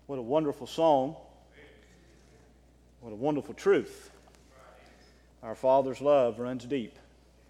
What a wonderful song. What a wonderful truth. Our Father's love runs deep.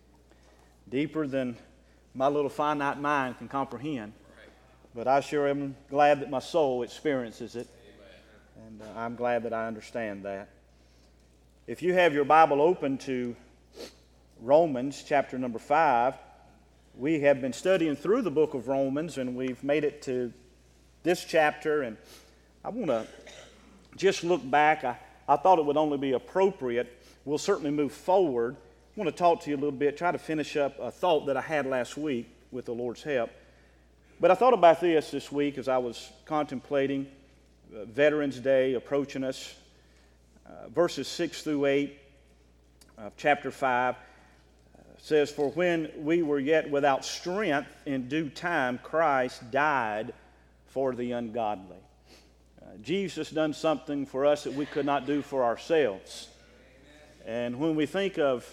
Deeper than my little finite mind can comprehend. But I sure am glad that my soul experiences it. And I'm glad that I understand that. If you have your Bible open to Romans chapter number 5, we have been studying through the book of Romans, and we've made it to this chapter, and I want to just look back. I thought it would only be appropriate. We'll certainly move forward. I want to talk to you a little bit, try to finish up a thought that I had last week with the Lord's help. But I thought about this week as I was contemplating Veterans Day approaching us. Verses 6 through 8 of chapter 5 says, "For when we were yet without strength, in due time Christ died for the ungodly." Jesus done something for us that we could not do for ourselves. And when we think of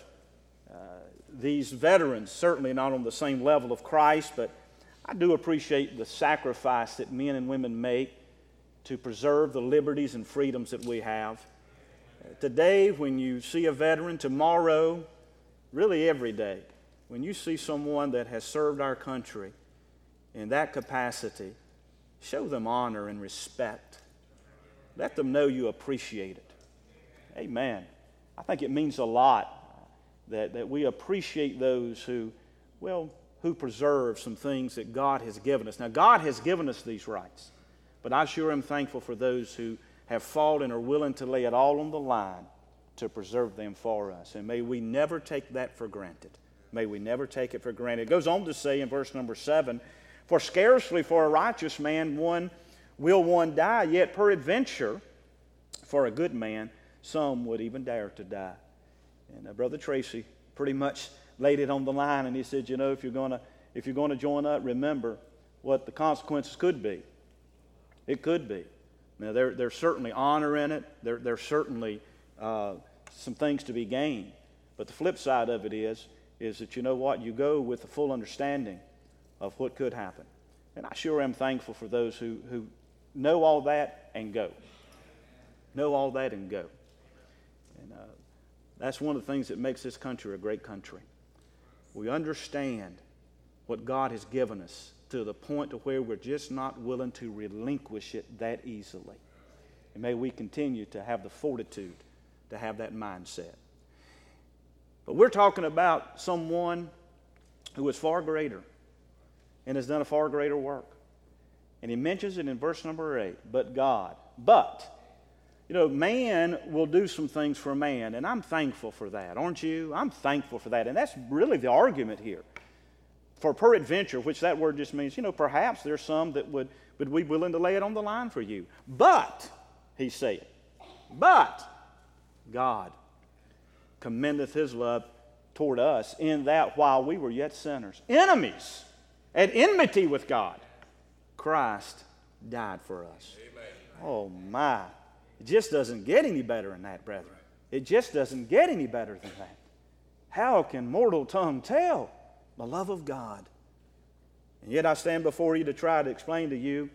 these veterans, certainly not on the same level of Christ, but I do appreciate the sacrifice that men and women make to preserve the liberties and freedoms that we have. Today, when you see a veteran, tomorrow, really every day, when you see someone that has served our country in that capacity, show them honor and respect. Let them know you appreciate it. Amen. I think it means a lot that we appreciate those who preserve some things that God has given us. Now, God has given us these rights, but I sure am thankful for those who have fought and are willing to lay it all on the line to preserve them for us. And may we never take that for granted. May we never take it for granted. It goes on to say in verse number 7, "For scarcely for a righteous man will one die, yet peradventure for a good man some would even dare to die." And Brother Tracy pretty much laid it on the line, and he said, if you're going to join up, remember what the consequences could be. It could be. Now, there's certainly honor in it. There's certainly some things to be gained. But the flip side of it is that you go with the full understanding of what could happen. And I sure am thankful for those who know all that and go. Know all that and go. And that's one of the things that makes this country a great country. We understand what God has given us to the point to where we're just not willing to relinquish it that easily. And may we continue to have the fortitude to have that mindset. But we're talking about someone who is far greater and has done a far greater work. And he mentions it in verse number 8, "But God." But, man will do some things for man, and I'm thankful for that, aren't you? I'm thankful for that, and that's really the argument here. For peradventure, which that word just means, perhaps there's some that would be willing to lay it on the line for you. But, he said, but God commendeth his love toward us in that while we were yet sinners, enemies, at enmity with God, Christ died for us. Amen. Oh my. It just doesn't get any better than that, brethren. It just doesn't get any better than that. How can mortal tongue tell the love of God? And yet I stand before you to try to explain to you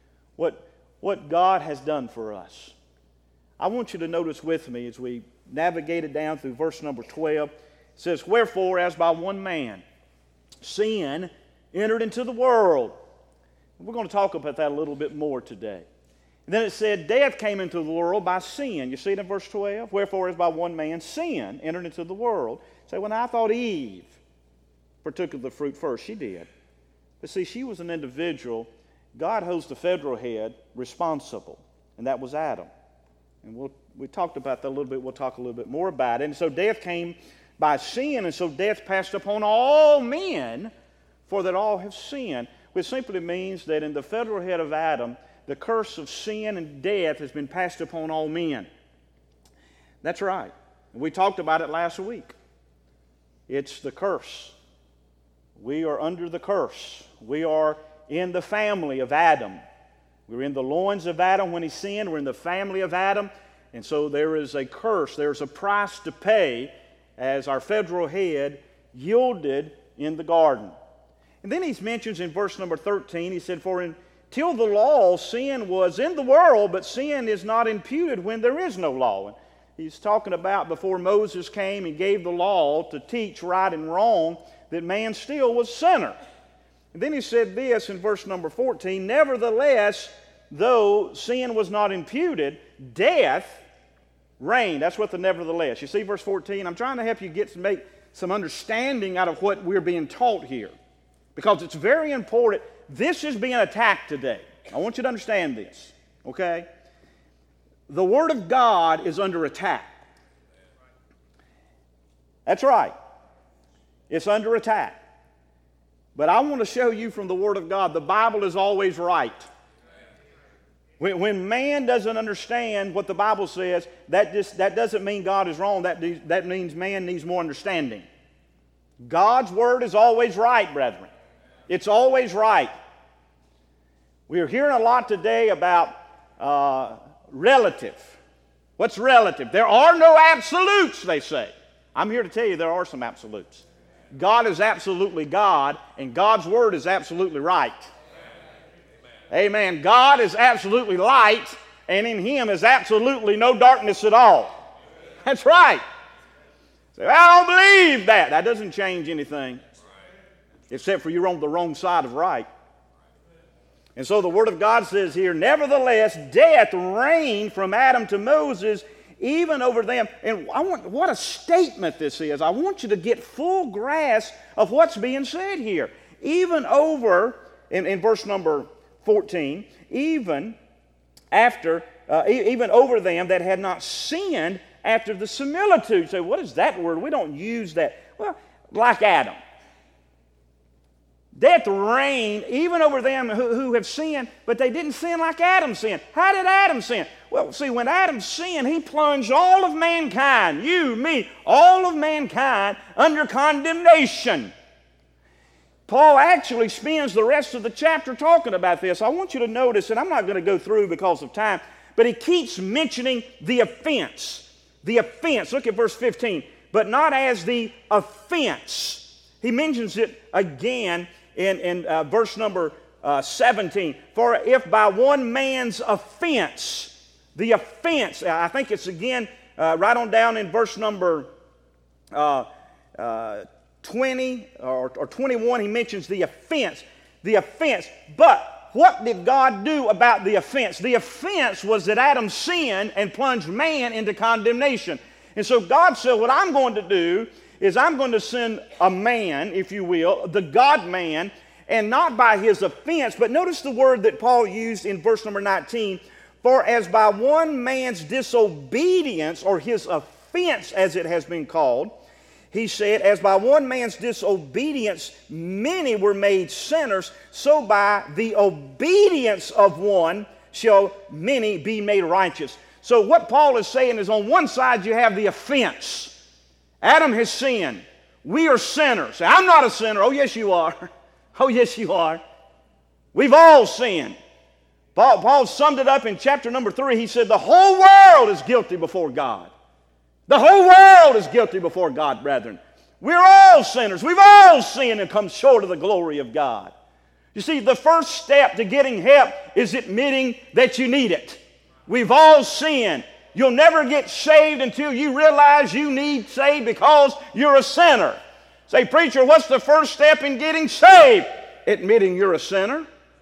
what God has done for us. I want you to notice with me as we navigated down through verse number 12. It says, "Wherefore, as by one man sin entered into the world." We're going to talk about that a little bit more today. And then it said, "Death came into the world by sin." You see it in verse 12? "Wherefore, as by one man sin entered into the world." Say, "Well, I thought Eve partook of the fruit first." She did. But see, she was an individual. God holds the federal head responsible, and that was Adam. And we talked about that a little bit. We'll talk a little bit more about it. And so death came by sin, and so death passed upon all men, for that all have sinned. Which simply means that in the federal head of Adam, the curse of sin and death has been passed upon all men. That's right. We talked about it last week. It's the curse. We are under the curse. We are in the family of Adam. We're in the loins of Adam when he sinned. We're in the family of Adam. And so there is a curse. There's a price to pay as our federal head yielded in the garden. And then he mentions in verse number 13, he said, "For in till the law, sin was in the world, but sin is not imputed when there is no law. And he's talking about before Moses came and gave the law to teach right and wrong, that man still was a sinner. And then he said this in verse number 14, nevertheless, though sin was not imputed, death reigned. That's what the nevertheless. You see verse 14? I'm trying to help you make some understanding out of what we're being taught here, because it's very important. This is being attacked today. I want you to understand this, okay? The Word of God is under attack. That's right. It's under attack. But I want to show you from the Word of God, the Bible is always right. When man doesn't understand what the Bible says, that doesn't mean God is wrong. That means man needs more understanding. God's Word is always right, brethren. It's always right. We are hearing a lot today about relative. What's relative? There are no absolutes, they say. I'm here to tell you there are some absolutes. God is absolutely God, and God's Word is absolutely right. Amen. God is absolutely light, and in Him is absolutely no darkness at all. That's right. So I don't believe that. That doesn't change anything, except for you're on the wrong side of right. And so the Word of God says here, nevertheless, death reigned from Adam to Moses, even over them. And what a statement this is. I want you to get full grasp of what's being said here. Even over, in verse number 14, even over them that had not sinned after the similitude. You say, what is that word? We don't use that. Well, like Adam. Death reigned even over them who have sinned, but they didn't sin like Adam sinned. How did Adam sin? Well, see, when Adam sinned, he plunged all of mankind, you, me, all of mankind under condemnation. Paul actually spends the rest of the chapter talking about this. I want you to notice, and I'm not going to go through because of time, but he keeps mentioning the offense. The offense. Look at verse 15. But not as the offense. He mentions it again in verse number 17. For if by one man's offense, the offense, I think it's again right on down in verse number 20 or 21, he mentions the offense. The offense. But what did God do about the offense? The offense was that Adam sinned and plunged man into condemnation. And so God said, what I'm going to do is I'm going to send a man, if you will, the God-man, and not by his offense. But notice the word that Paul used in verse number 19. For as by one man's disobedience, or his offense as it has been called, he said, as by one man's disobedience many were made sinners, so by the obedience of one shall many be made righteous. So what Paul is saying is, on one side you have the offense. Adam has sinned. We are sinners. I'm not a sinner. Oh, yes, you are. Oh, yes, you are. We've all sinned. Paul summed it up in chapter number 3. He said, the whole world is guilty before God. The whole world is guilty before God, brethren. We're all sinners. We've all sinned and come short of the glory of God. You see, the first step to getting help is admitting that you need it. We've all sinned. You'll never get saved until you realize you need saved because you're a sinner. Say, preacher, what's the first step in getting saved? Admitting you're a sinner.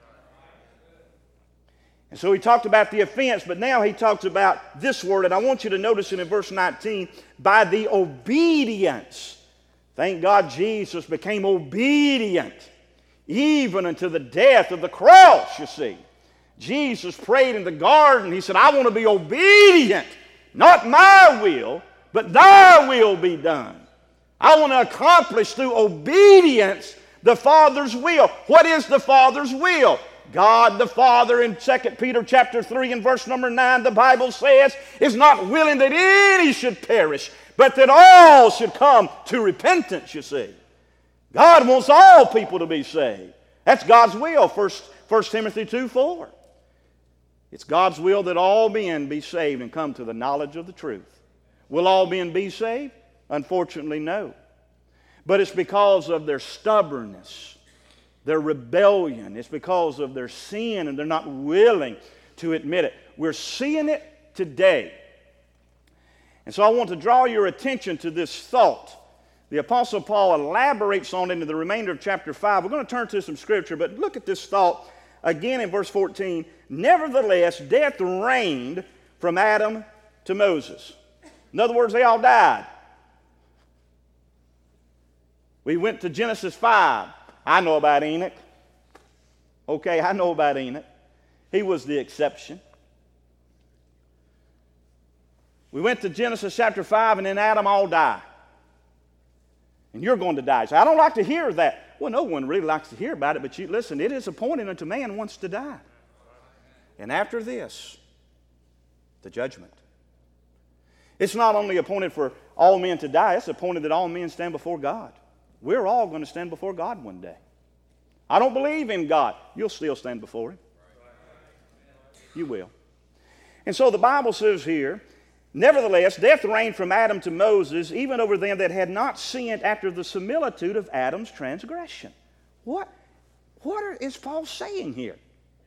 And so he talked about the offense, but now he talks about this word, and I want you to notice it in verse 19, by the obedience. Thank God Jesus became obedient, even unto the death of the cross, you see. Jesus prayed in the garden. He said, I want to be obedient. Not my will, but thy will be done. I want to accomplish through obedience the Father's will. What is the Father's will? God the Father in 2 Peter chapter 3 and verse number 9, the Bible says, is not willing that any should perish, but that all should come to repentance, you see. God wants all people to be saved. That's God's will, 1 Timothy 2:4. It's God's will that all men be saved and come to the knowledge of the truth. Will all men be saved? Unfortunately, no. But it's because of their stubbornness. their rebellion. It's because of their sin, and they're not willing to admit it. We're seeing it today. And so I want to draw your attention to this thought. The Apostle Paul elaborates on it in the remainder of chapter 5. We're going to turn to some scripture, but look at this thought again in verse 14. Nevertheless, death reigned from Adam to Moses. In other words, they all died. We went to Genesis 5. I know about Enoch. Okay, I know about Enoch. He was the exception. We went to Genesis chapter 5, and then Adam all died. And you're going to die. So I don't like to hear that. Well, no one really likes to hear about it, but you listen, it is appointed unto man once to die. And after this, the judgment. It's not only appointed for all men to die, it's appointed that all men stand before God. We're all going to stand before God one day. I don't believe in God. You'll still stand before Him. You will. And so the Bible says here, nevertheless, death reigned from Adam to Moses, even over them that had not sinned after the similitude of Adam's transgression. What is Paul saying here?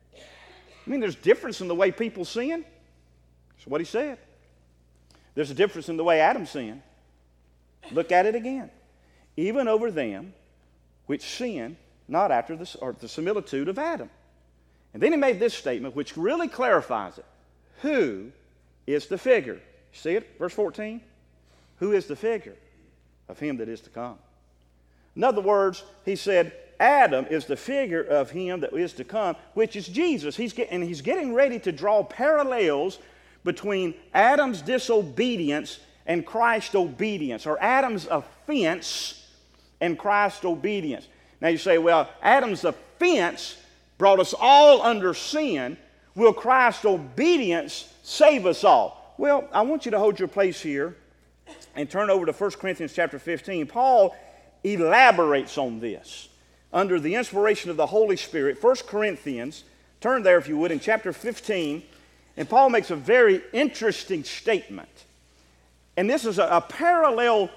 I mean, there's difference in the way people sin. That's what he said. There's a difference in the way Adam sinned. Look at it again. Even over them which sinned not after the similitude of Adam. And then he made this statement which really clarifies it. Who is the figure? See it? Verse 14. Who is the figure of him that is to come? In other words, he said, Adam is the figure of him that is to come, which is Jesus. He's getting ready to draw parallels between Adam's disobedience and Christ's obedience, or Adam's offense and Christ's obedience. Now you say, well, Adam's offense brought us all under sin. Will Christ's obedience save us all? Well, I want you to hold your place here and turn over to 1 Corinthians chapter 15. Paul elaborates on this under the inspiration of the Holy Spirit. 1 Corinthians, turn there if you would, in chapter 15. And Paul makes a very interesting statement. And this is a parallel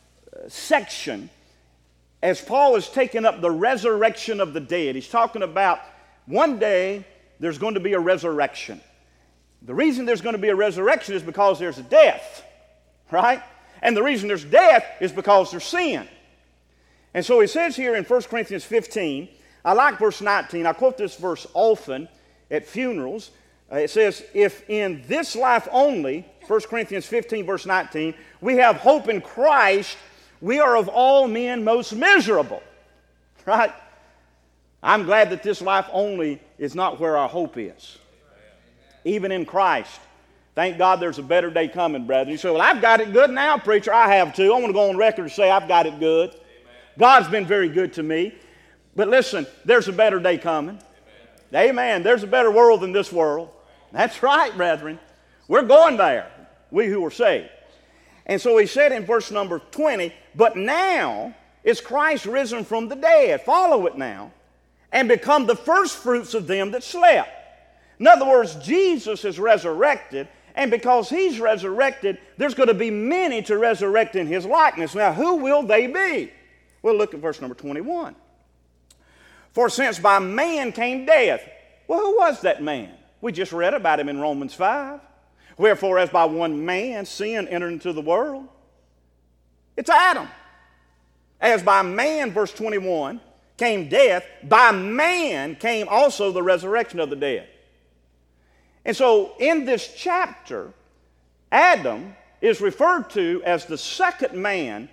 section as Paul is taking up the resurrection of the dead. He's talking about one day there's going to be a resurrection. The reason there's going to be a resurrection is because there's a death, right? And the reason there's death is because there's sin. And so he says here in 1 Corinthians 15, I like verse 19. I quote this verse often at funerals. It says, if in this life only, 1 Corinthians 15 verse 19, we have hope in Christ, we are of all men most miserable, right? I'm glad that this life only is not where our hope is. Even in Christ. Thank God there's a better day coming, brethren. You say, well, I've got it good now, preacher. I have too. I want to go on record and say I've got it good. Amen. God's been very good to me. But listen, there's a better day coming. Amen. Amen. There's a better world than this world. That's right, brethren. We're going there, we who are saved. And so he said in verse number 20, but now is Christ risen from the dead. Follow it now. And become the first fruits of them that slept. In other words, Jesus is resurrected, and because He's resurrected, there's going to be many to resurrect in His likeness. Now, who will they be? Well, look at verse number 21. For since by man came death. Well, who was that man? We just read about him in Romans 5. Wherefore, as by one man sin entered into the world. It's Adam. As by man, verse 21, came death, by man came also the resurrection of the dead. And so in this chapter, Adam is referred to as the second man,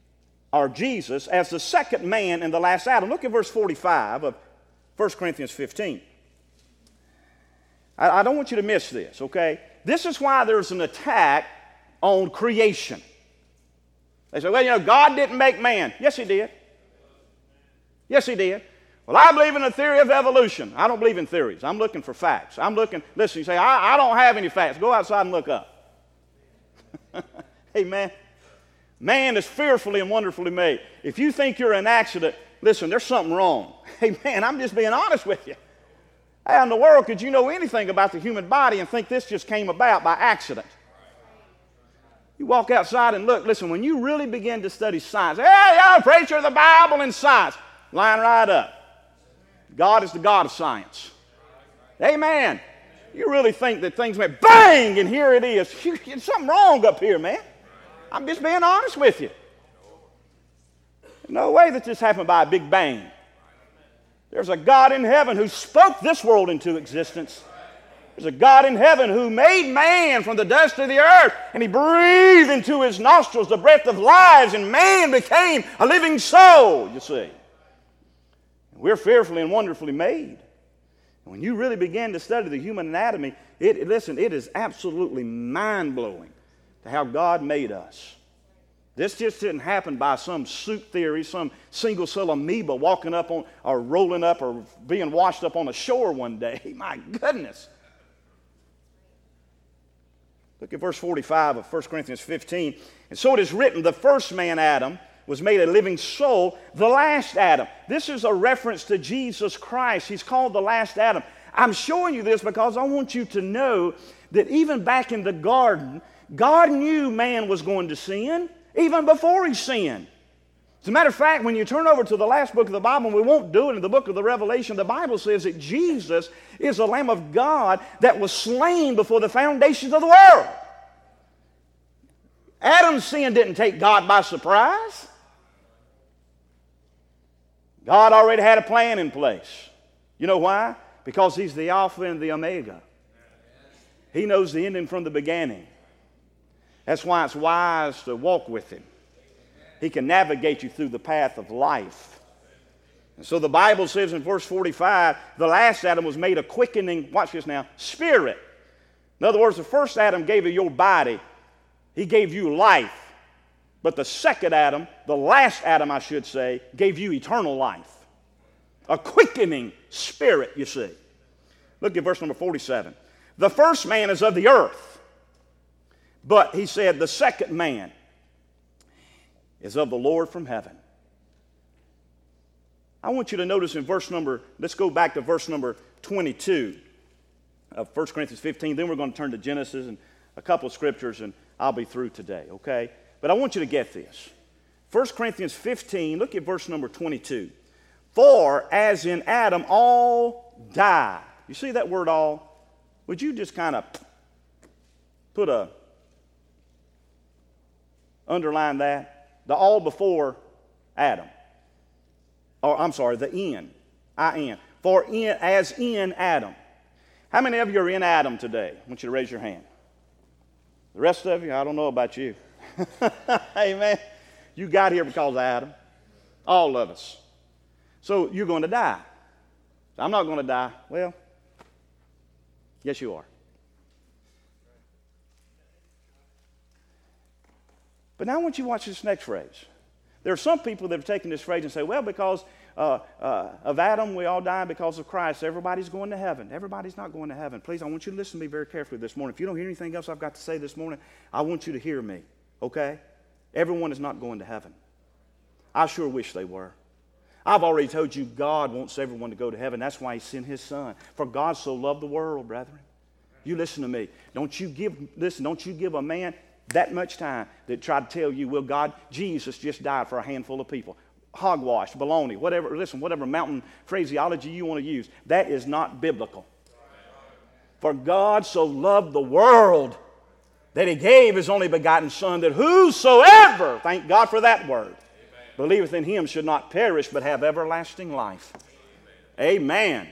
or Jesus, as the second man in the last Adam. Look at verse 45 of 1 Corinthians 15. I don't want you to miss this, okay? This is why there's an attack on creation. They say, well, God didn't make man. Yes, He did. Yes, He did. Well, I believe in the theory of evolution. I don't believe in theories. I'm looking for facts. Listen, you say, I don't have any facts. Go outside and look up. Amen. Man is fearfully and wonderfully made. If you think you're an accident, listen, there's something wrong. Amen. I'm just being honest with you. How in the world could you know anything about the human body and think this just came about by accident? You walk outside and look. Listen, when you really begin to study science, hey, y'all, preacher, the Bible and science, line right up. God is the God of science. Amen. You really think that things went bang and here it is. There's something wrong up here, man. I'm just being honest with you. No way that this happened by a big bang. There's a God in heaven who spoke this world into existence. There's a God in heaven who made man from the dust of the earth, and he breathed into his nostrils the breath of life, and man became a living soul, you see. We're fearfully and wonderfully made. And when you really begin to study the human anatomy, it is absolutely mind-blowing to how God made us. This just didn't happen by some suit theory, some single-cell amoeba walking up on, or rolling up, or being washed up on a shore one day. My goodness. Look at verse 45 of 1 Corinthians 15. And so it is written, the first man, Adam, was made a living soul, the last Adam. This is a reference to Jesus Christ. He's called the last Adam. I'm showing you this because I want you to know that even back in the garden, God knew man was going to sin even before he sinned. As a matter of fact, when you turn over to the last book of the Bible, and we won't do it in the book of the Revelation, the Bible says that Jesus is the Lamb of God that was slain before the foundations of the world. Adam's sin didn't take God by surprise. God already had a plan in place. You know why? Because he's the Alpha and the Omega. He knows the ending from the beginning. That's why it's wise to walk with him. He can navigate you through the path of life. And so the Bible says in verse 45, the last Adam was made a quickening, watch this now, spirit. In other words, the first Adam gave you your body. He gave you life. But the second Adam, the last Adam I should say, gave you eternal life. A quickening spirit, you see. Look at verse number 47. The first man is of the earth. But he said the second man is of the Lord from heaven. I want you to notice in let's go back to verse number 22 of 1 Corinthians 15. Then we're going to turn to Genesis and a couple of scriptures, and I'll be through today, okay? But I want you to get this. 1 Corinthians 15, look at verse number 22. For as in Adam all die. You see that word all? Would you just kind of underline that? The all before Adam. Or I'm sorry, the in. I-N. For as in Adam. How many of you are in Adam today? I want you to raise your hand. The rest of you, I don't know about you. Amen. You got here because of Adam. All of us. So you're going to die. I'm not going to die. Well, yes you are. But now I want you to watch this next phrase. There are some people that have taken this phrase and say, well, because of Adam, we all die. Because of Christ, everybody's going to heaven. Everybody's not going to heaven. Please, I want you to listen to me very carefully this morning. If you don't hear anything else I've got to say this morning, I want you to hear me, okay? Everyone is not going to heaven. I sure wish they were. I've already told you God wants everyone to go to heaven. That's why he sent his son. For God so loved the world, brethren. You listen to me. Don't you give a man that much time that try to tell you, well, God, Jesus just died for a handful of people. Hogwash, baloney, whatever mountain phraseology you want to use. That is not biblical. For God so loved the world that he gave his only begotten son, that whosoever, thank God for that word, believeth in him should not perish but have everlasting life. Amen.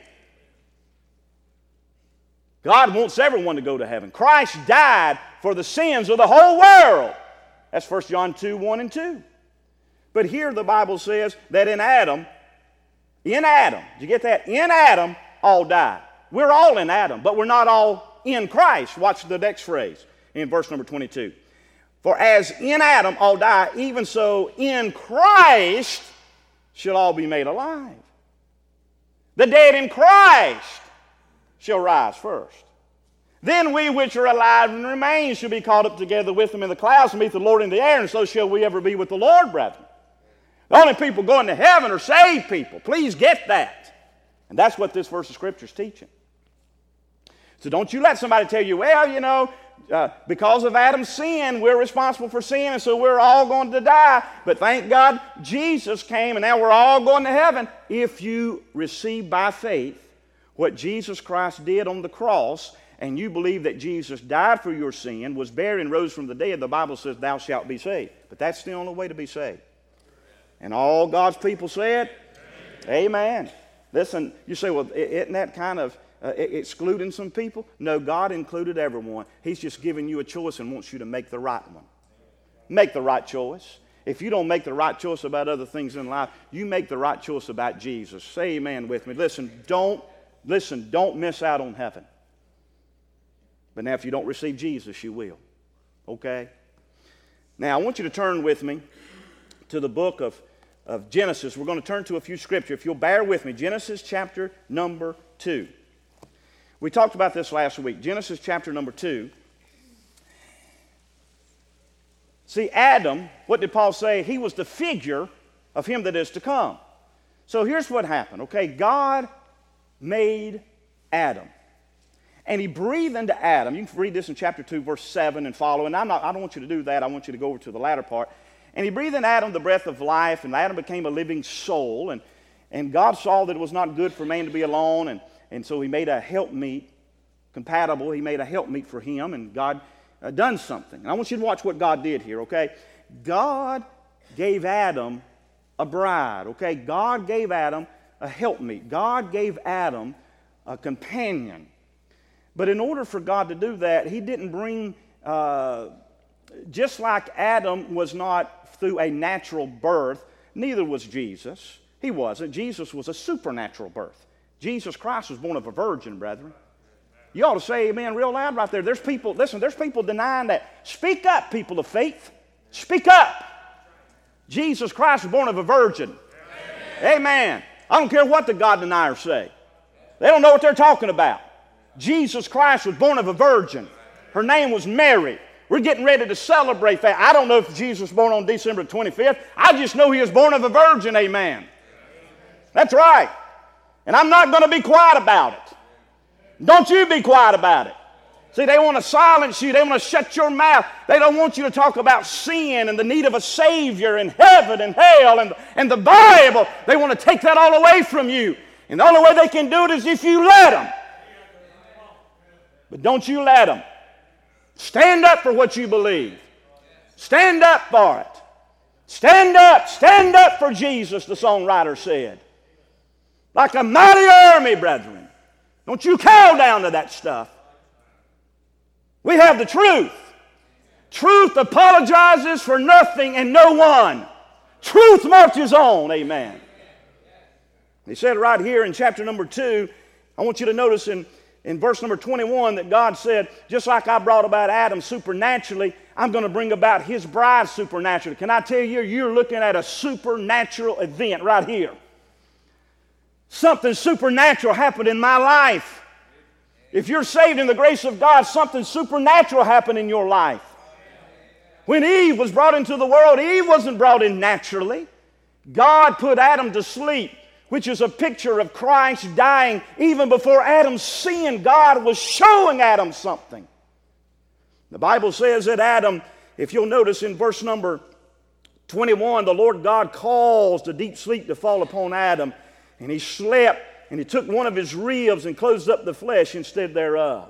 God wants everyone to go to heaven. Christ died for the sins of the whole world. That's 1 John 2, 1 and 2. But here the Bible says that in Adam, did you get that? In Adam, all died. We're all in Adam, but we're not all in Christ. Watch the next phrase in verse number 22. For as in Adam all die, even so in Christ shall all be made alive. The dead in Christ shall rise first. Then we which are alive and remain shall be caught up together with them in the clouds to meet the Lord in the air, and so shall we ever be with the Lord, brethren. The only people going to heaven are saved people. Please get that. And that's what this verse of Scripture is teaching. So don't you let somebody tell you, well, because of Adam's sin, we're responsible for sin, and so we're all going to die. But thank God Jesus came, and now we're all going to heaven. If you receive by faith what Jesus Christ did on the cross, and you believe that Jesus died for your sin, was buried, and rose from the dead, the Bible says, thou shalt be saved. But that's the only way to be saved. And all God's people said, Amen. Listen, you say, well, isn't that kind of excluding some people? No, God included everyone. He's just giving you a choice and wants you to make the right one. Make the right choice. If you don't make the right choice about other things in life, you make the right choice about Jesus. Say amen with me. Listen, don't miss out on heaven. But now if you don't receive Jesus, you will. Okay? Now I want you to turn with me to the book of Genesis. We're going to turn to a few scriptures. If you'll bear with me. Genesis chapter number 2. We talked about this last week. Genesis chapter number 2. See, Adam, what did Paul say? He was the figure of him that is to come. So here's what happened, okay? God made Adam. And he breathed into Adam. You can read this in chapter 2, verse 7 and following. I don't want you to do that. I want you to go over to the latter part. And he breathed in Adam the breath of life, and Adam became a living soul. And God saw that it was not good for man to be alone, and so he made a helpmeet compatible. He made a helpmeet for him, and God done something. And I want you to watch what God did here, okay? God gave Adam a bride, okay? God gave Adam a helpmeet. God gave Adam a companion. But in order for God to do that, he didn't bring, just like Adam was not through a natural birth, neither was Jesus. He wasn't. Jesus was a supernatural birth. Jesus Christ was born of a virgin, brethren. You ought to say amen real loud right there. There's people, listen, there's people denying that. Speak up, people of faith. Speak up. Jesus Christ was born of a virgin. Amen. I don't care what the God deniers say. They don't know what they're talking about. Jesus Christ was born of a virgin. Her name was Mary. We're getting ready to celebrate that. I don't know if Jesus was born on December 25th. I just know he was born of a virgin, amen. That's right. And I'm not going to be quiet about it. Don't you be quiet about it. See, they want to silence you. They want to shut your mouth. They don't want you to talk about sin and the need of a Savior and heaven and hell and the Bible. They want to take that all away from you. And the only way they can do it is if you let them. But don't you let them. Stand up for what you believe. Stand up for it. Stand up for Jesus, the songwriter said. Like a mighty army, brethren. Don't you cow down to that stuff. We have the truth. Truth apologizes for nothing and no one. Truth marches on, amen. He said right here in chapter number 2, I want you to notice in verse number 21 that God said, just like I brought about Adam supernaturally, I'm going to bring about his bride supernaturally. Can I tell you, you're looking at a supernatural event right here. Something supernatural happened in my life. If you're saved in the grace of God, something supernatural happened in your life. When Eve was brought into the world, Eve wasn't brought in naturally. God put Adam to sleep, which is a picture of Christ dying. Even before Adam sinned, God was showing Adam something. The Bible says that Adam, if you'll notice in verse number 21, the Lord God caused a deep sleep to fall upon Adam, and he slept, and he took one of his ribs and closed up the flesh instead thereof.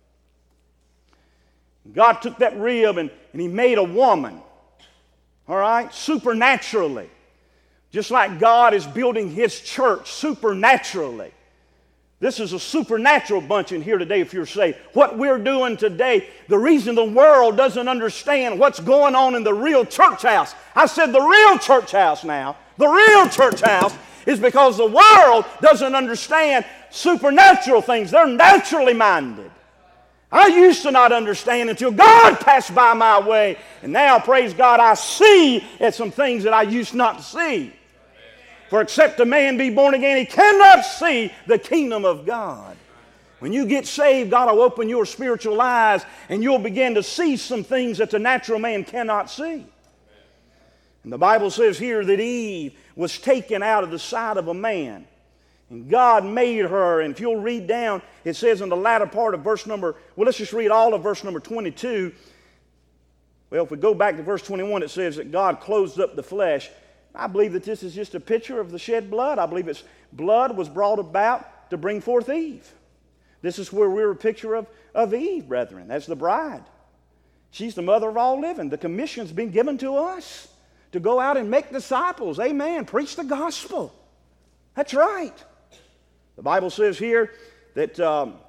God took that rib and he made a woman, all right, supernaturally. Just like God is building his church supernaturally. This is a supernatural bunch in here today if you're saved. What we're doing today, the reason the world doesn't understand what's going on in the real church house. I said the real church house now. The real church house is because the world doesn't understand supernatural things. They're naturally minded. I used to not understand until God passed by my way. And now, praise God, I see at some things that I used not to see. For except a man be born again, he cannot see the kingdom of God. When you get saved, God will open your spiritual eyes and you'll begin to see some things that the natural man cannot see. And the Bible says here that Eve was taken out of the sight of a man. And God made her, and if you'll read down, it says in the latter part of verse number, well, let's just read all of verse number 22. Well, if we go back to verse 21, it says that God closed up the flesh. I believe that this is just a picture of the shed blood. I believe it's blood was brought about to bring forth Eve. This is where we're a picture of Eve, brethren. That's the bride. She's the mother of all living. The commission's been given to us to go out and make disciples. Amen. Preach the gospel. That's right. The Bible says here that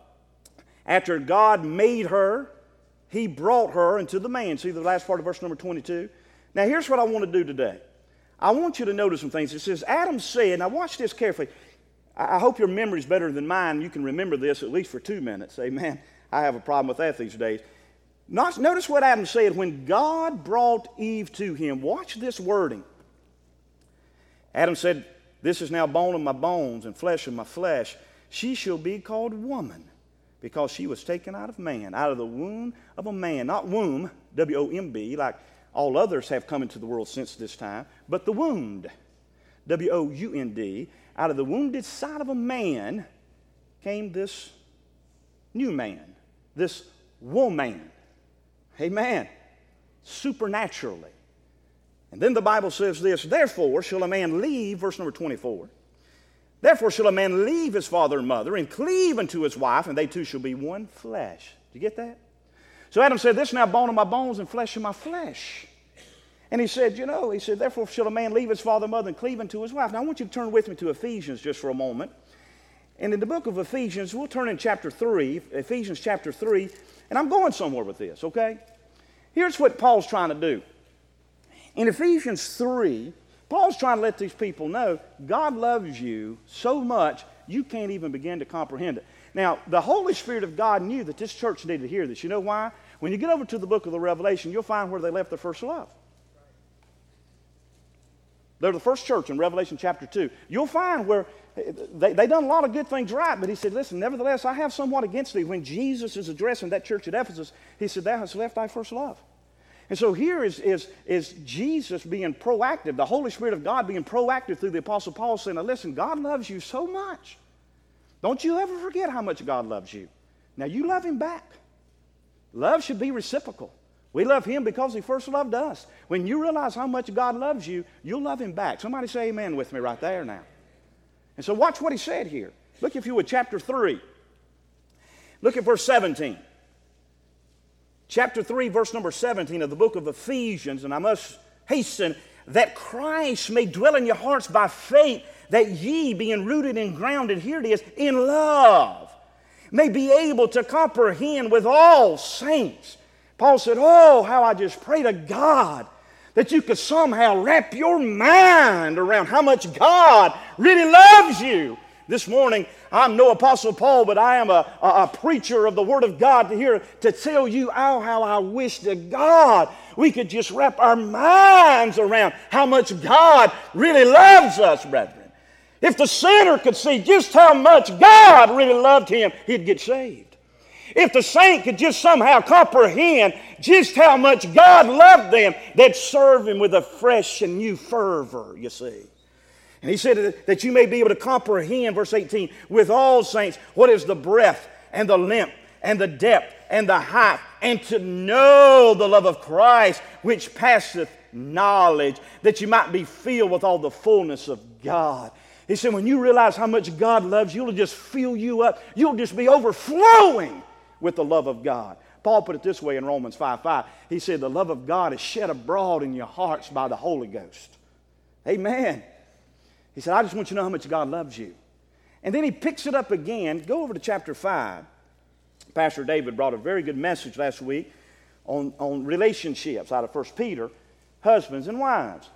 after God made her, He brought her into the man. See the last part of verse number 22? Now here's what I want to do today. I want you to notice some things. It says, Adam said, now watch this carefully. I hope your memory's better than mine. You can remember this at least for 2 minutes. Amen. I have a problem with that these days. Notice what Adam said when God brought Eve to him. Watch this wording. Adam said, this is now bone of my bones and flesh of my flesh. She shall be called woman because she was taken out of man, out of the womb of a man. Not womb, W-O-M-B, like all others have come into the world since this time, but the wound, W-O-U-N-D. Out of the wounded side of a man came this new man, this woman. Amen. Supernaturally. And then the Bible says this, therefore shall a man leave, verse number 24, therefore shall a man leave his father and mother and cleave unto his wife, and they two shall be one flesh. Do you get that? So Adam said, this is now bone of my bones and flesh of my flesh. And he said, therefore shall a man leave his father and mother and cleave unto his wife. Now I want you to turn with me to Ephesians just for a moment. And in the book of Ephesians, we'll turn in chapter 3, Ephesians chapter 3, and I'm going somewhere with this, okay? Here's what Paul's trying to do. In Ephesians 3, Paul's trying to let these people know God loves you so much you can't even begin to comprehend it. Now, the Holy Spirit of God knew that this church needed to hear this. You know why? When you get over to the book of the Revelation, you'll find where they left their first love. They're the first church in Revelation chapter 2. You'll find where they done a lot of good things right, but he said, listen, nevertheless, I have somewhat against thee. When Jesus is addressing that church at Ephesus, he said, thou hast left thy first love. And so here is Jesus being proactive, the Holy Spirit of God being proactive through the Apostle Paul saying, now listen, God loves you so much. Don't you ever forget how much God loves you. Now you love him back. Love should be reciprocal. We love him because he first loved us. When you realize how much God loves you, you'll love him back. Somebody say amen with me right there now. And so watch what he said here. Look, if you would, chapter 3. Look at verse 17. Chapter 3, verse number 17 of the book of Ephesians. And I must hasten that Christ may dwell in your hearts by faith, that ye, being rooted and grounded, here it is, in love, may be able to comprehend with all saints. Paul said, oh, how I just pray to God that you could somehow wrap your mind around how much God really loves you. This morning, I'm no Apostle Paul, but I am a preacher of the Word of God to tell you, oh, how I wish to God we could just wrap our minds around how much God really loves us, brethren. If the sinner could see just how much God really loved him, he'd get saved. If the saint could just somehow comprehend just how much God loved them, they'd serve him with a fresh and new fervor, you see. And he said that you may be able to comprehend, verse 18, with all saints, what is the breadth and the length and the depth and the height, and to know the love of Christ, which passeth knowledge, that you might be filled with all the fullness of God. He said, when you realize how much God loves you, it'll just fill you up. You'll just be overflowing with the love of God. Paul put it this way in Romans 5:5. He said, the love of God is shed abroad in your hearts by the Holy Ghost. Amen. He said, I just want you to know how much God loves you. And then he picks it up again. Go over to chapter 5. Pastor David brought a very good message last week on relationships out of 1 Peter, husbands and wives.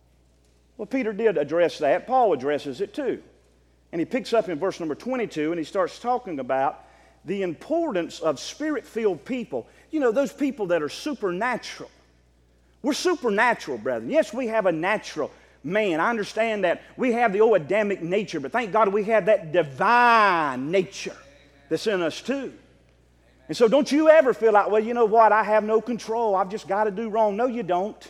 Well, Peter did address that. Paul addresses it too. And he picks up in verse number 22 and he starts talking about the importance of spirit-filled people. You know, those people that are supernatural. We're supernatural, brethren. Yes, we have a natural man. I understand that we have the old Adamic nature, but thank God we have that divine nature that's in us too. And so don't you ever feel like, well, you know what, I have no control. I've just got to do wrong. No, you don't.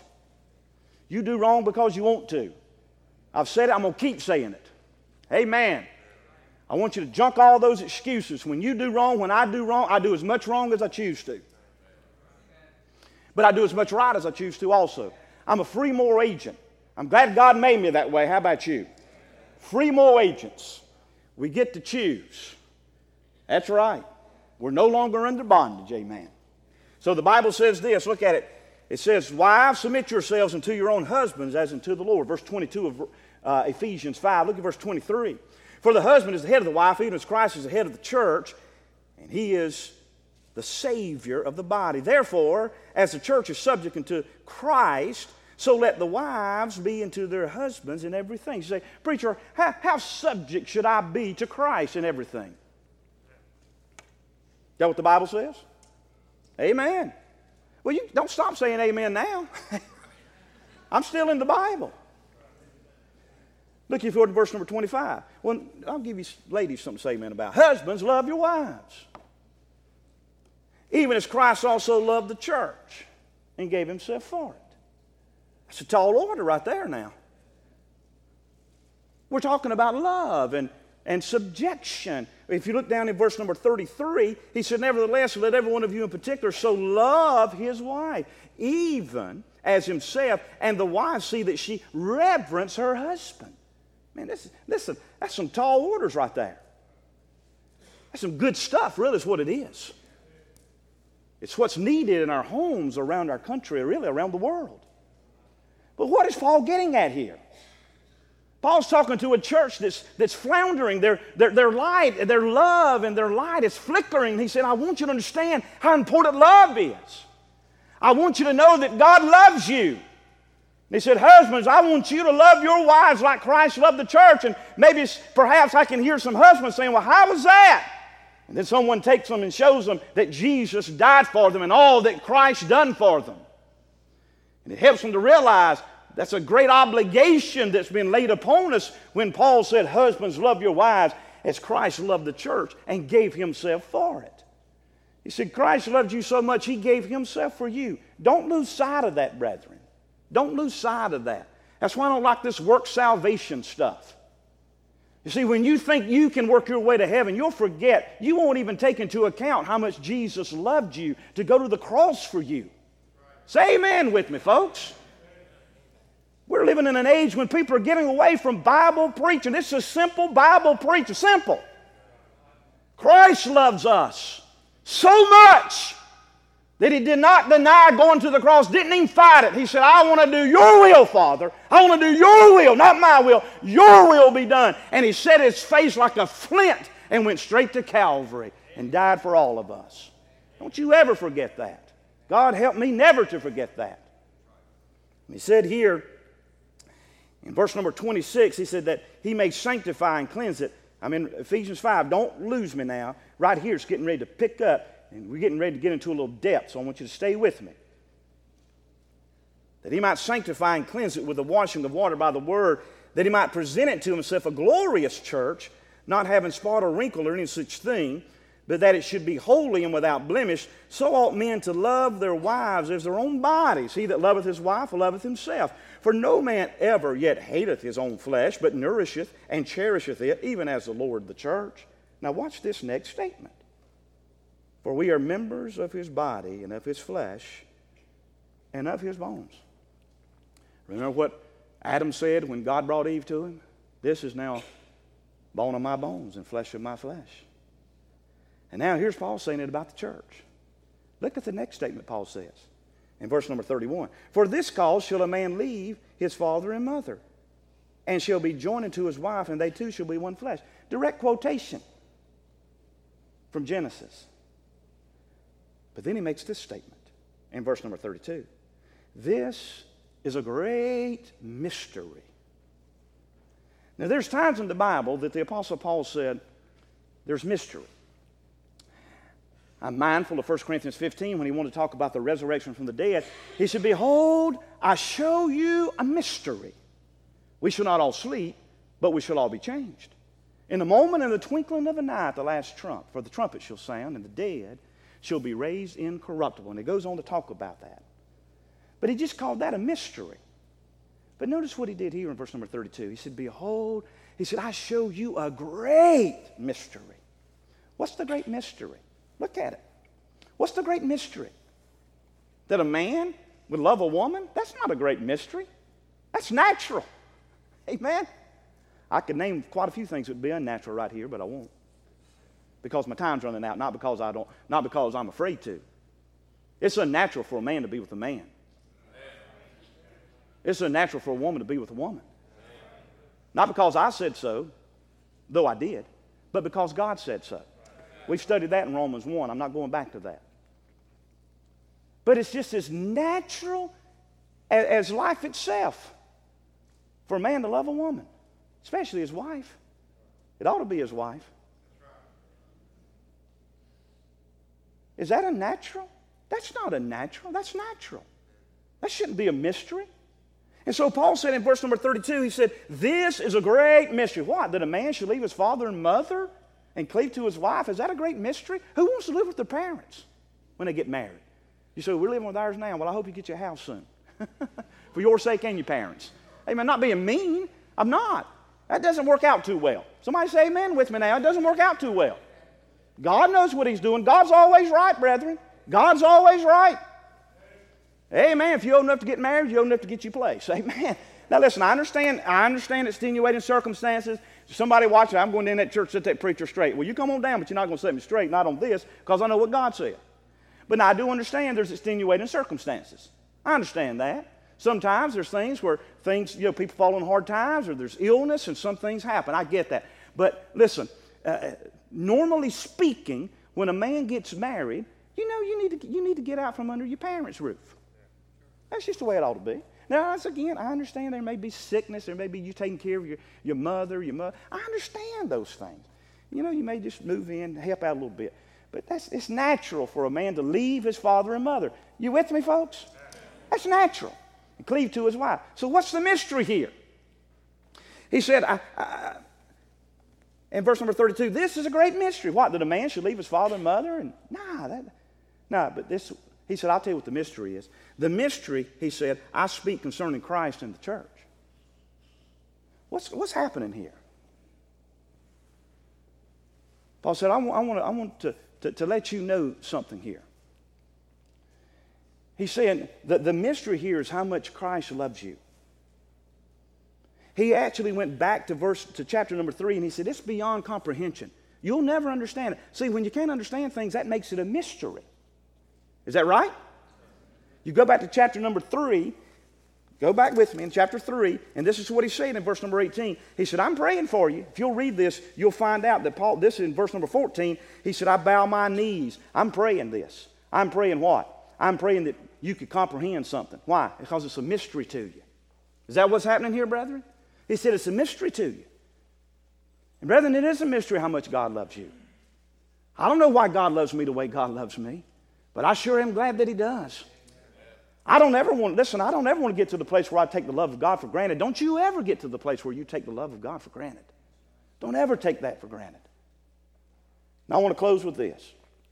You do wrong because you want to. I've said it. I'm going to keep saying it. Amen. I want you to junk all those excuses. When you do wrong, when I do as much wrong as I choose to. But I do as much right as I choose to also. I'm a free moral agent. I'm glad God made me that way. How about you? Free moral agents. We get to choose. That's right. We're no longer under bondage, amen. So the Bible says this, look at it. It says, wives, submit yourselves unto your own husbands as unto the Lord. Verse 22 of Ephesians 5. Look at verse 23. For the husband is the head of the wife, even as Christ is the head of the church, and he is the Savior of the body. Therefore, as the church is subject unto Christ, so let the wives be unto their husbands in everything. You say, preacher, how subject should I be to Christ in everything? Is that what the Bible says? Amen. Well, you don't stop saying amen now. I'm still in the Bible. Look if you go to verse number 25. Well, I'll give you ladies something to say amen about. Husbands, love your wives. Even as Christ also loved the church and gave himself for it. That's a tall order right there now. We're talking about love and subjection. If you look down in verse number 33, he said, nevertheless, let every one of you in particular so love his wife, even as himself, and the wife see that she reverence her husband. Man, listen, that's some tall orders right there. That's some good stuff, really, is what it is. It's what's needed in our homes, around our country, really around the world. But what is Paul getting at here? Paul's talking to a church that's floundering. Their light, their love and their light is flickering. He said, I want you to understand how important love is. I want you to know that God loves you. And he said, husbands, I want you to love your wives like Christ loved the church. And maybe perhaps I can hear some husbands saying, well, how was that? And then someone takes them and shows them that Jesus died for them and all that Christ done for them. And it helps them to realize that's a great obligation that's been laid upon us when Paul said, husbands, love your wives as Christ loved the church and gave himself for it. He said, Christ loved you so much, he gave himself for you. Don't lose sight of that, brethren. Don't lose sight of that. That's why I don't like this work salvation stuff. You see, when you think you can work your way to heaven, you'll forget. You won't even take into account how much Jesus loved you to go to the cross for you. Say amen with me, folks. We're living in an age when people are getting away from Bible preaching. This is simple Bible preaching. Simple. Christ loves us so much that he did not deny going to the cross, didn't even fight it. He said, I want to do your will, Father. I want to do your will, not my will. Your will be done. And he set his face like a flint and went straight to Calvary and died for all of us. Don't you ever forget that. God help me never to forget that. And he said here, in verse number 26, he said that he may sanctify and cleanse it. I'm in Ephesians 5. Don't lose me now. Right here it's getting ready to pick up. And we're getting ready to get into a little depth, so I want you to stay with me. That he might sanctify and cleanse it with the washing of water by the word, that he might present it to himself a glorious church, not having spot or wrinkle or any such thing, but that it should be holy and without blemish. So ought men to love their wives as their own bodies. He that loveth his wife loveth himself. For no man ever yet hateth his own flesh, but nourisheth and cherisheth it, even as the Lord the church. Now watch this next statement. For we are members of his body and of his flesh and of his bones. Remember what Adam said when God brought Eve to him? This is now bone of my bones and flesh of my flesh. And now here's Paul saying it about the church. Look at the next statement Paul says in verse number 31. For this cause shall a man leave his father and mother, and shall be joined unto his wife, and they two shall be one flesh. Direct quotation from Genesis. But then he makes this statement in verse number 32. This is a great mystery. Now there's times in the Bible that the Apostle Paul said there's mystery. I'm mindful of 1 Corinthians 15 when he wanted to talk about the resurrection from the dead. He said, behold, I show you a mystery. We shall not all sleep, but we shall all be changed. In a moment, in the twinkling of an eye, at the last trump, for the trumpet shall sound, and the dead shall be raised incorruptible. And he goes on to talk about that. But he just called that a mystery. But notice what he did here in verse number 32. He said, behold, He said, I show you a great mystery. What's the great mystery? Look at it. What's the great mystery? That a man would love a woman? That's not a great mystery. That's natural. Amen? I could name quite a few things that would be unnatural right here, but I won't. Because my time's running out, not because I'm afraid to. It's unnatural for a man to be with a man. It's unnatural for a woman to be with a woman. Not because I said so, though I did, but because God said so. We've studied that in Romans 1. I'm not going back to that. But it's just as natural as life itself for a man to love a woman, especially his wife. It ought to be his wife. Is that unnatural? That's not unnatural. That's natural. That shouldn't be a mystery. And so Paul said in verse number 32, he said, this is a great mystery. What? That a man should leave his father and mother and cleave to his wife? Is that a great mystery? Who wants to live with their parents when they get married? You say, we're living with ours now. Well, I hope you get your house soon. For your sake and your parents. Amen. Not being mean. I'm not. That doesn't work out too well. Somebody say amen with me now. It doesn't work out too well. God knows what he's doing. God's always right, brethren. God's always right. Amen. If you're old enough to get married, you're old enough to get your place. Amen. Now listen, I understand extenuating circumstances. Somebody watching, I'm going in that church, set that preacher straight. Well, you come on down, but you're not going to set me straight, not on this, because I know what God said. But now I do understand there's extenuating circumstances. I understand that. Sometimes there's things where people fall on hard times, or there's illness, and some things happen. I get that. But listen, normally speaking, when a man gets married, you need to get out from under your parents' roof. That's just the way it ought to be. Now, again, I understand there may be sickness. There may be you taking care of your mother. I understand those things. You may just move in, help out a little bit. But it's natural for a man to leave his father and mother. You with me, folks? That's natural. And cleave to his wife. So what's the mystery here? He said, in verse number 32, this is a great mystery. What, that a man should leave his father and mother? But this, he said, I'll tell you what the mystery is. The mystery, he said, I speak concerning Christ and the church. What's happening here? Paul said, I want to let you know something here. He's saying that the mystery here is how much Christ loves you. He actually went back to chapter number 3, and he said, it's beyond comprehension. You'll never understand it. See, when you can't understand things, that makes it a mystery. Is that right? You go back to chapter number 3. Go back with me in chapter 3, and this is what he's saying in verse number 18. He said, I'm praying for you. If you'll read this, you'll find out that Paul, this is in verse number 14, he said, I bow my knees. I'm praying this. I'm praying what? I'm praying that you could comprehend something. Why? Because it's a mystery to you. Is that what's happening here, brethren? He said it's a mystery to you. And brethren, it is a mystery how much God loves you. I don't know why God loves me the way God loves me, but I sure am glad that he does. I don't ever want to get to the place where I take the love of God for granted. Don't you ever get to the place where you take the love of God for granted. Don't ever take that for granted. Now I want to close with this.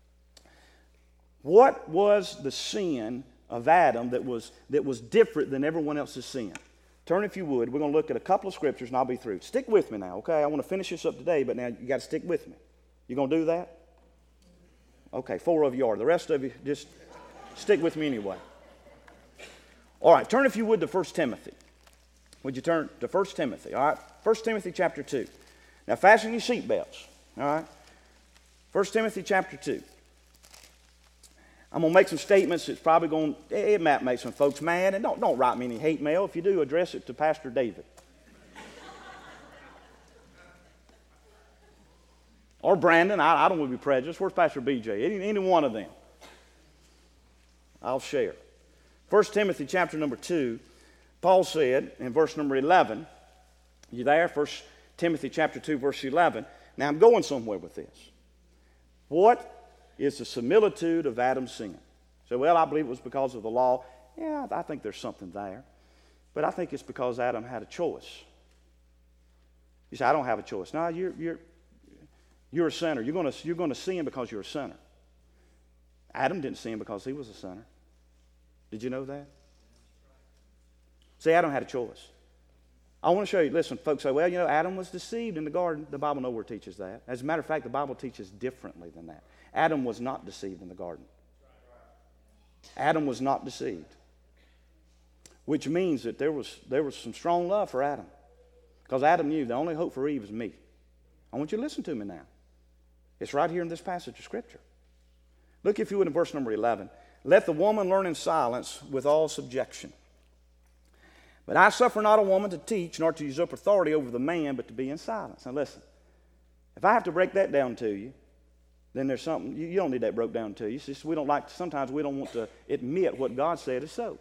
What was the sin of Adam that was different than everyone else's sin? Turn, if you would. We're going to look at a couple of scriptures and I'll be through. Stick with me now, okay? I want to finish this up today, but now you got to stick with me. You going to do that? Okay, 4 of you are. The rest of you, just stick with me anyway. All right, turn, if you would, to 1 Timothy. Would you turn to 1 Timothy? All right, 1 Timothy chapter 2. Now fasten your seatbelts. All right, 1 Timothy chapter 2. I'm going to make some statements that's probably it might make some folks mad. And don't write me any hate mail. If you do, address it to Pastor David. Or Brandon. I don't want to be prejudiced. Where's Pastor BJ? Any one of them. I'll share. 1 Timothy chapter number 2, Paul said in verse number 11, you there? 1 Timothy chapter 2, verse 11. Now I'm going somewhere with this. What is the similitude of Adam's sin? So, well, I believe it was because of the law. Yeah, I think there's something there. But I think it's because Adam had a choice. You say, I don't have a choice. No, you're a sinner. You're going to sin because you're a sinner. Adam didn't sin because he was a sinner. Did you know that? See, Adam had a choice. I want to show you. Listen, folks say, well, Adam was deceived in the garden. The Bible nowhere teaches that. As a matter of fact, the Bible teaches differently than that. Adam was not deceived in the garden. Adam was not deceived. Which means that there was some strong love for Adam. Because Adam knew the only hope for Eve is me. I want you to listen to me now. It's right here in this passage of Scripture. Look, if you would, in verse number 11. Let the woman learn in silence with all subjection. But I suffer not a woman to teach, nor to usurp authority over the man, but to be in silence. Now listen, if I have to break that down to you, then there's something, you don't need that broke down to you. It's just sometimes we don't want to admit what God said is so.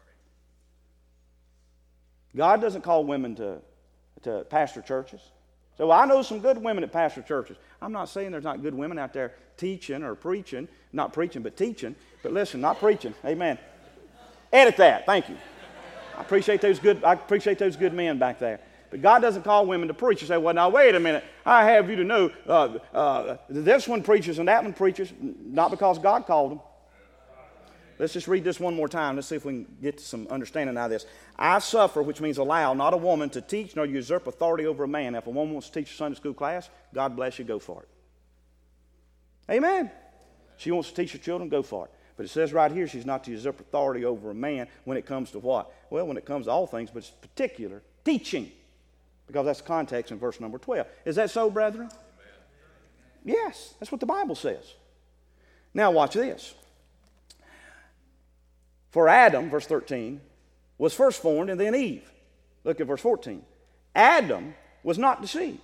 God doesn't call women to pastor churches. So I know some good women that pastor churches. I'm not saying there's not good women out there teaching or preaching. Not preaching, but teaching. But listen, not preaching. Amen. Edit that. Thank you. I appreciate those good men back there. But God doesn't call women to preach. You say, well, now, wait a minute. I have you to know this one preaches and that one preaches, not because God called them. Let's just read this one more time. Let's see if we can get some understanding out of this. I suffer, which means allow, not a woman to teach nor usurp authority over a man. Now, if a woman wants to teach a Sunday school class, God bless you, go for it. Amen. She wants to teach her children, go for it. But it says right here she's not to usurp authority over a man when it comes to what? Well, when it comes to all things, but it's particular teaching. Because that's the context in verse number 12. Is that so, brethren? Amen. Yes, that's what the Bible says. Now watch this. For Adam, verse 13, was first formed and then Eve. Look at verse 14. Adam was not deceived.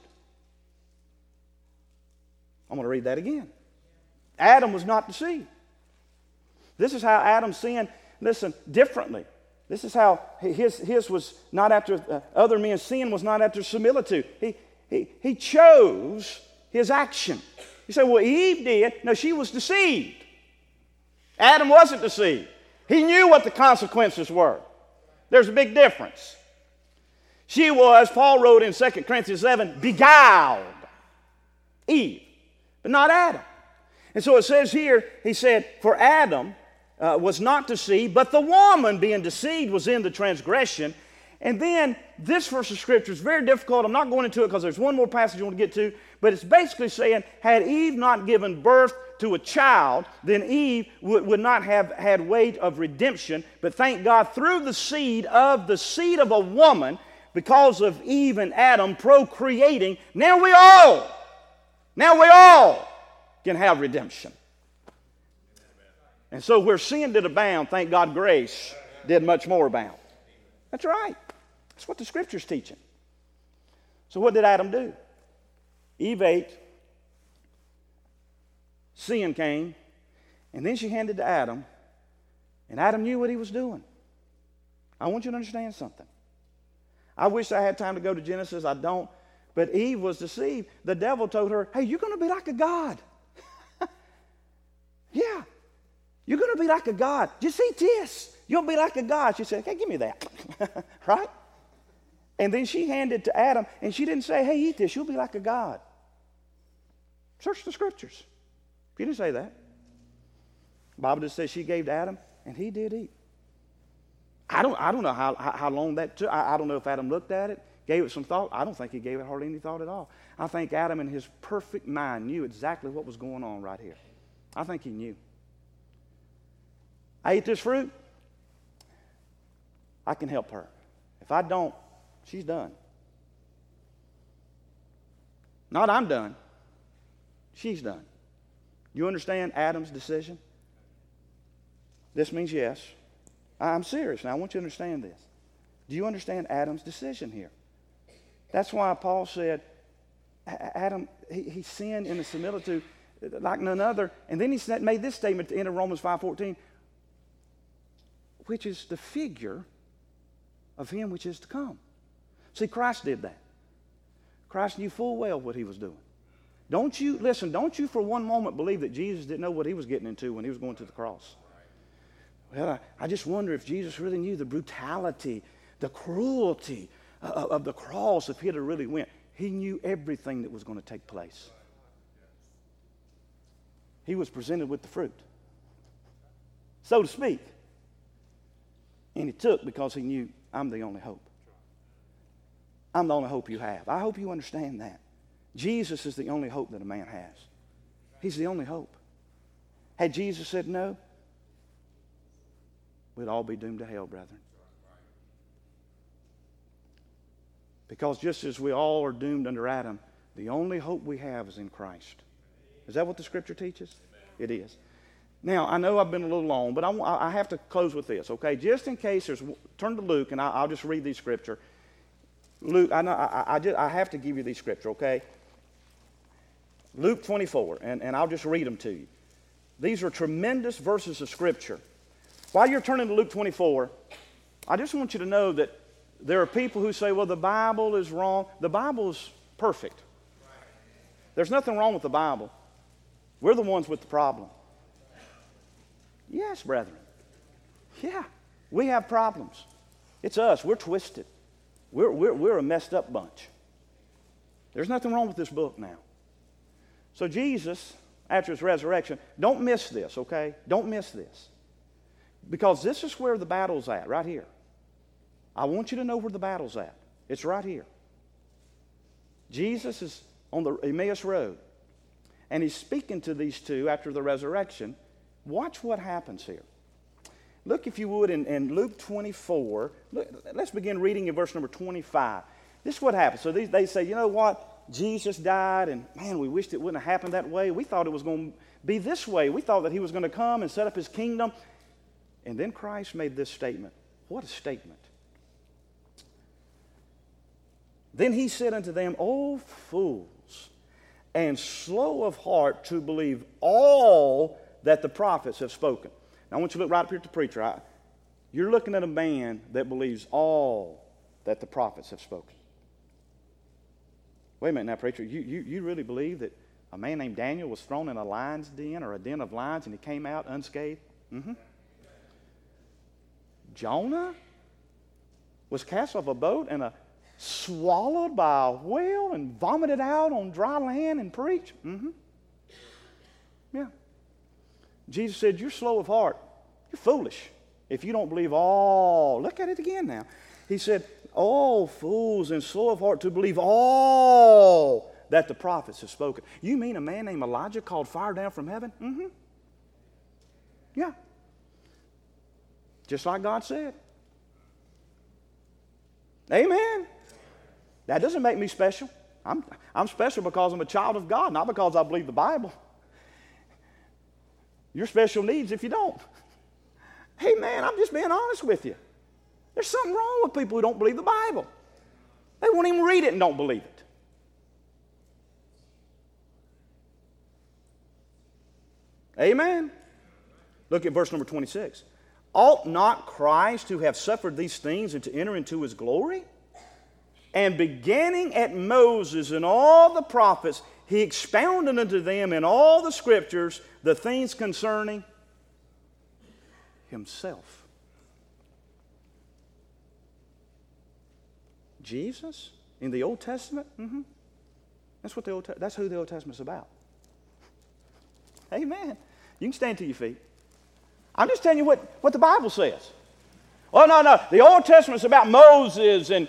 I'm going to read that again. Adam was not deceived. This is how Adam sinned, listen, differently. This is how his was not after other men's sin was not after similitude. He chose his action. You say, well, Eve did. No, she was deceived. Adam wasn't deceived. He knew what the consequences were. There's a big difference. She was, Paul wrote in 2 Corinthians 7, beguiled. Eve, but not Adam. And so it says here, he said, for Adam was not deceived, but the woman being deceived was in the transgression. And then this verse of Scripture is very difficult. I'm not going into it because there's one more passage I want to get to. But it's basically saying, had Eve not given birth to a child, then Eve would not have had weight of redemption. But thank God, through the seed of a woman, because of Eve and Adam procreating, now we all can have redemption. And so where sin did abound, thank God grace did much more abound. That's right. That's what the Scripture's teaching. So what did Adam do? Eve ate. Sin came. And then she handed to Adam. And Adam knew what he was doing. I want you to understand something. I wish I had time to go to Genesis. I don't. But Eve was deceived. The devil told her, hey, you're going to be like a god. Yeah. You're going to be like a god. Just eat this. You'll be like a god. She said, okay, give me that. Right? And then she handed to Adam, and she didn't say, hey, eat this. You'll be like a god. Search the Scriptures. She didn't say that. The Bible just says she gave to Adam, and he did eat. I don't know how long that took. I don't know if Adam looked at it, gave it some thought. I don't think he gave it hardly any thought at all. I think Adam in his perfect mind knew exactly what was going on right here. I think he knew. I ate this fruit. I can help her. If I don't, she's done. Not I'm done. She's done. You understand Adam's decision? This means yes. I'm serious. Now, I want you to understand this. Do you understand Adam's decision here? That's why Paul said, Adam, he sinned in the similitude like none other. And then he made this statement at the end of Romans 5:14, which is the figure of him which is to come. See, Christ did that. Christ knew full well what he was doing. Don't you for one moment believe that Jesus didn't know what he was getting into when he was going to the cross. Well, I just wonder if Jesus really knew the brutality, the cruelty of the cross if he had really went. He knew everything that was going to take place. He was presented with the fruit, so to speak. And he took because he knew I'm the only hope. I'm the only hope you have. I hope you understand that. Jesus is the only hope that a man has. He's the only hope. Had Jesus said no, we'd all be doomed to hell, brethren. Because just as we all are doomed under Adam, the only hope we have is in Christ. Is that what the Scripture teaches? It is. Now, I know I've been a little long, but I have to close with this, okay? Just in case turn to Luke, and I'll just read these Scripture. Luke, I have to give you these Scripture, okay? Luke 24, and I'll just read them to you. These are tremendous verses of Scripture. While you're turning to Luke 24, I just want you to know that there are people who say, well, the Bible is wrong. The Bible is perfect. There's nothing wrong with the Bible. We're the ones with the problem. Yes, brethren. Yeah, we have problems. It's us. We're twisted. We're a messed up bunch. There's nothing wrong with this book now. So Jesus, after his resurrection, don't miss this, okay? Don't miss this. Because this is where the battle's at, right here. I want you to know where the battle's at. It's right here. Jesus is on the Emmaus Road, and he's speaking to these two after the resurrection. Watch what happens here. Look, if you would, in Luke 24. Let's begin reading in verse number 25. This is what happens. So they say, you know what? Jesus died, and man, we wished it wouldn't have happened that way. We thought it was going to be this way. We thought that he was going to come and set up his kingdom. And then Christ made this statement. What a statement. Then he said unto them, O fools, and slow of heart to believe all that the prophets have spoken. Now I want you to look right up here at the preacher. You're looking at a man that believes all that the prophets have spoken. Wait a minute now, preacher. You really believe that a man named Daniel was thrown in a lion's den or a den of lions and he came out unscathed? Mm-hmm. Jonah was cast off a boat and swallowed by a whale and vomited out on dry land and preached? Mm-hmm. Yeah. Jesus said, you're slow of heart. You're foolish if you don't believe all. Look at it again now. He said, oh, fools and slow of heart to believe all that the prophets have spoken. You mean a man named Elijah called fire down from heaven? Mm-hmm. Yeah. Just like God said. Amen. That doesn't make me special. I'm special because I'm a child of God, not because I believe the Bible. You're special needs if you don't. Hey, man, I'm just being honest with you. There's something wrong with people who don't believe the Bible. They won't even read it and don't believe it. Amen. Look at verse number 26. Ought not Christ to have suffered these things and to enter into his glory? And beginning at Moses and all the prophets, he expounded unto them in all the scriptures the things concerning himself. Jesus in the Old Testament? Mm-hmm. That's who the Old Testament's about. Amen. You can stand to your feet. I'm just telling you what the Bible says. Oh, no. The Old Testament's about Moses and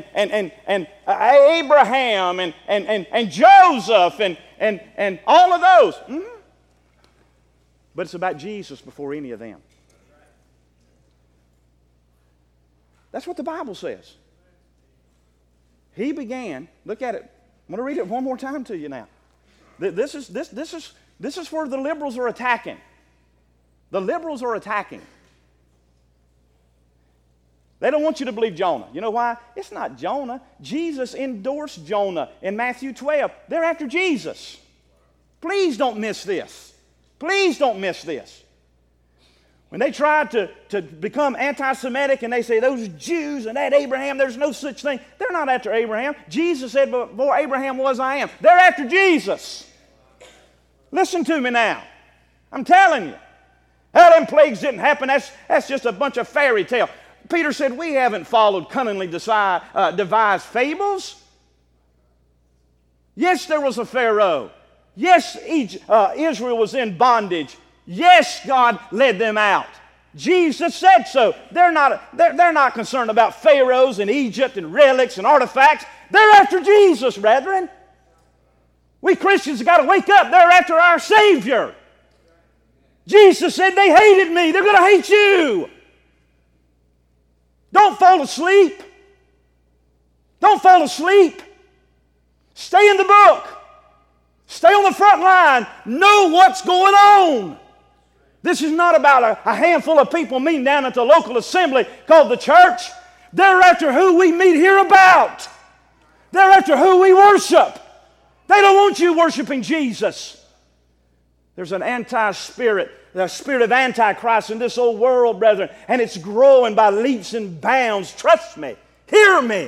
Abraham and Joseph and all of those. Mm-hmm. But it's about Jesus before any of them. That's what the Bible says. He began, look at it. I'm going to read it one more time to you now. This is where the liberals are attacking. The liberals are attacking. They don't want you to believe Jonah. You know why? It's not Jonah. Jesus endorsed Jonah in Matthew 12. They're after Jesus. Please don't miss this. Please don't miss this. When they tried to become anti-Semitic and they say those Jews and that Abraham, there's no such thing. They're not after Abraham. Jesus said, before Abraham was, I am. They're after Jesus. Listen to me now. I'm telling you. How them plagues didn't happen, that's just a bunch of fairy tale. Peter said, we haven't followed cunningly devised fables. Yes, there was a Pharaoh. Yes, Israel was in bondage. Yes, God led them out. Jesus said so. They're not concerned about pharaohs and Egypt and relics and artifacts. They're after Jesus, brethren. We Christians have got to wake up. They're after our Savior. Jesus said, they hated me. They're going to hate you. Don't fall asleep. Don't fall asleep. Stay in the book. Stay on the front line. Know what's going on. This is not about a handful of people meeting down at the local assembly called the church. They're after who we meet here about. They're after who we worship. They don't want you worshiping Jesus. There's an anti-spirit, the spirit of Antichrist in this old world, brethren, and it's growing by leaps and bounds. Trust me. Hear me.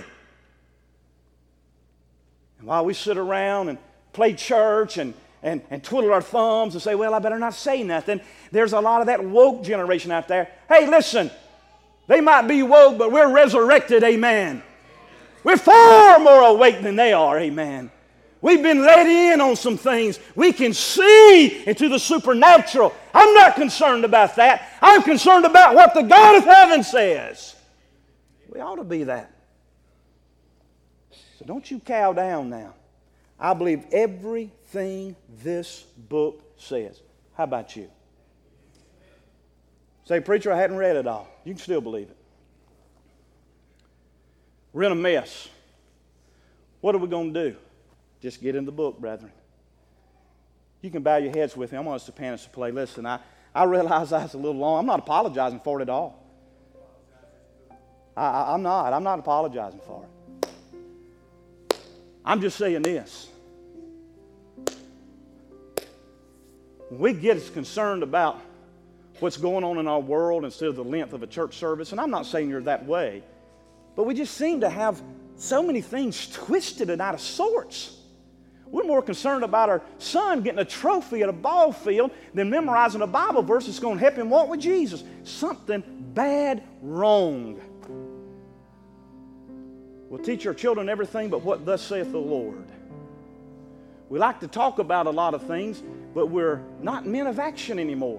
And while we sit around and play church and twiddle our thumbs and say, well, I better not say nothing, there's a lot of that woke generation out there. Hey, listen, they might be woke, but we're resurrected, amen. We're far more awake than they are, amen. We've been let in on some things. We can see into the supernatural. I'm not concerned about that. I'm concerned about what the God of heaven says. We ought to be that. So don't you cow down now. I believe everything this book says. How about you? Say, preacher, I hadn't read it all. You can still believe it. We're in a mess. What are we going to do? Just get in the book, brethren. You can bow your heads with me. I'm going to Sopranos to play. Listen, I realize that's a little long. I'm not apologizing for it at all. I'm not apologizing for it. I'm just saying this. When we get as concerned about what's going on in our world instead of the length of a church service, and I'm not saying you're that way, but we just seem to have so many things twisted and out of sorts. We're more concerned about our son getting a trophy at a ball field than memorizing a Bible verse that's going to help him walk with Jesus. Something bad wrong. We'll teach our children everything but what thus saith the Lord. We like to talk about a lot of things, but we're not men of action anymore.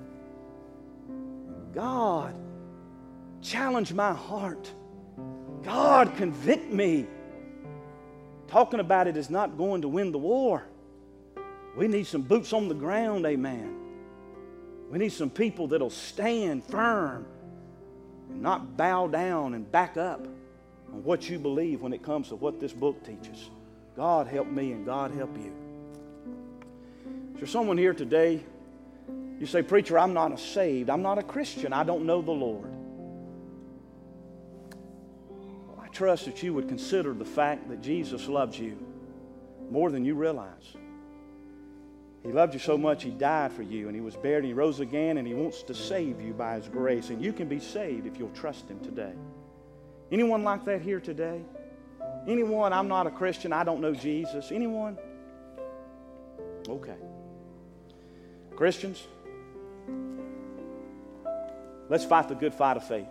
God, challenge my heart. God, convict me. Talking about it is not going to win the war. We need some boots on the ground, amen. We need some people that'll stand firm and not bow down and back up on what you believe when it comes to what this book teaches. God help me and God help you. Is there someone here today, you say, preacher, I'm not saved. I'm not a Christian. I don't know the Lord. Well, I trust that you would consider the fact that Jesus loves you more than you realize. He loved you so much, He died for you, and He was buried, and He rose again, and He wants to save you by His grace. And you can be saved if you'll trust Him today. Anyone like that here today? Anyone, I'm not a Christian, I don't know Jesus. Anyone? Okay. Christians, let's fight the good fight of faith.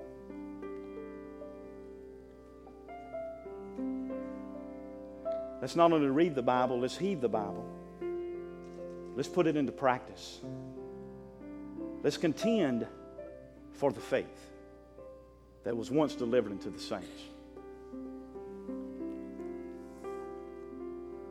Let's not only read the Bible, let's heed the Bible. Let's put it into practice. Let's contend for the faith that was once delivered unto the saints.